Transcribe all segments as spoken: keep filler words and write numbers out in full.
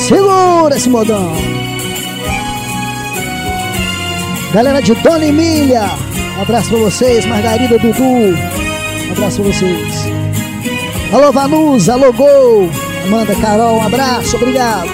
Segura esse modão. Galera de Dona Emília, um abraço pra vocês. Margarida, Dudu, um abraço pra vocês. Alô Vanusa, alô Gol, Amanda, Carol, um abraço, obrigado.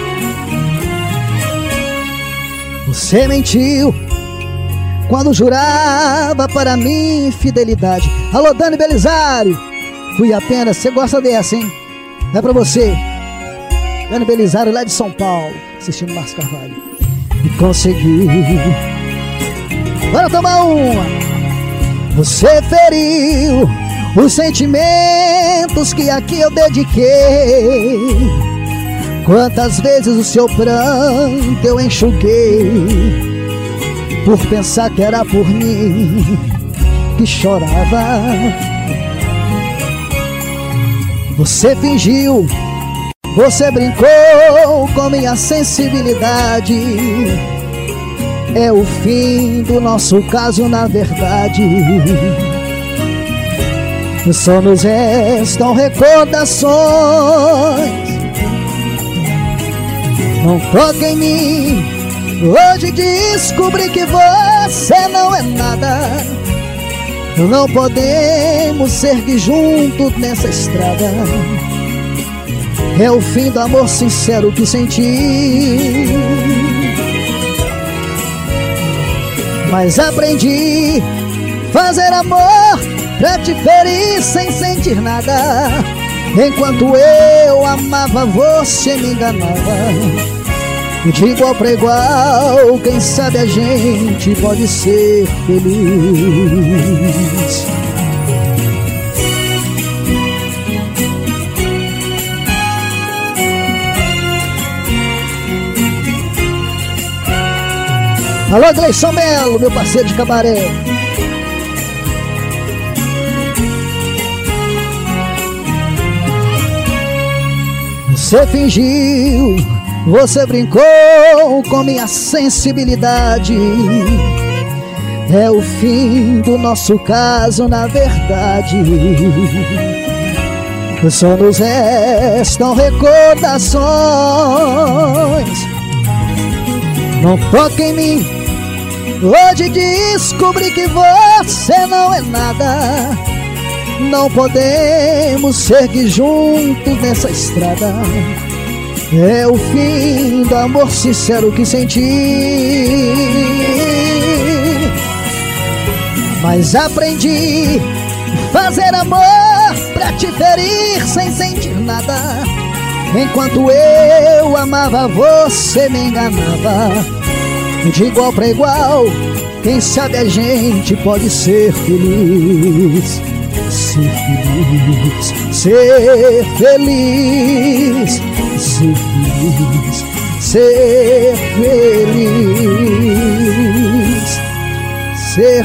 Você mentiu quando jurava para mim fidelidade. Alô Dani Belisário, fui apenas, você gosta dessa, hein? É pra você, Dani Belisário lá de São Paulo, assistindo Márcio Carvalho. E consegui. Bora tomar uma. Você feriu os sentimentos que aqui eu dediquei. Quantas vezes o seu pranto eu enxuguei, por pensar que era por mim que chorava. Você fingiu, você brincou com minha sensibilidade. É o fim do nosso caso, na verdade. Só nos restam recordações. Não toque em mim. Hoje descobri que você não é nada. Não podemos seguir juntos nessa estrada. É o fim do amor sincero que senti. Mas aprendi fazer amor pra te ferir sem sentir nada. Enquanto eu amava, você me enganava. De igual pra igual, quem sabe a gente pode ser feliz. Alô Gleison Melo, meu parceiro de cabaré. Você fingiu, você brincou com minha sensibilidade. É o fim do nosso caso, na verdade. Só nos restam recordações. Não toque em mim. Hoje descobri que você não é nada. Não podemos seguir juntos nessa estrada. É o fim do amor sincero que senti. Mas aprendi fazer amor pra te ferir sem sentir nada. Enquanto eu amava, você me enganava. De igual pra igual, quem sabe a gente pode ser feliz. Ser feliz, ser feliz, ser feliz, ser feliz, ser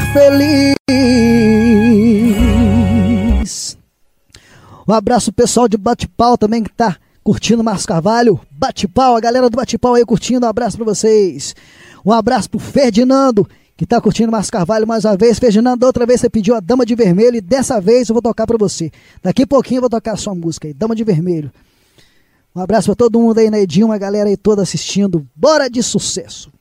feliz. Um abraço pessoal de Bate-Pau também que tá curtindo Márcio Carvalho. Bate-Pau, a galera do Bate-Pau aí curtindo, um abraço pra vocês. Um abraço pro Ferdinando, que tá curtindo Márcio Carvalho mais uma vez. Ferdinando, outra vez você pediu a Dama de Vermelho e dessa vez eu vou tocar pra você. Daqui a pouquinho eu vou tocar a sua música aí, Dama de Vermelho. Um abraço pra todo mundo aí na Edinho, a galera aí toda assistindo. Bora de sucesso!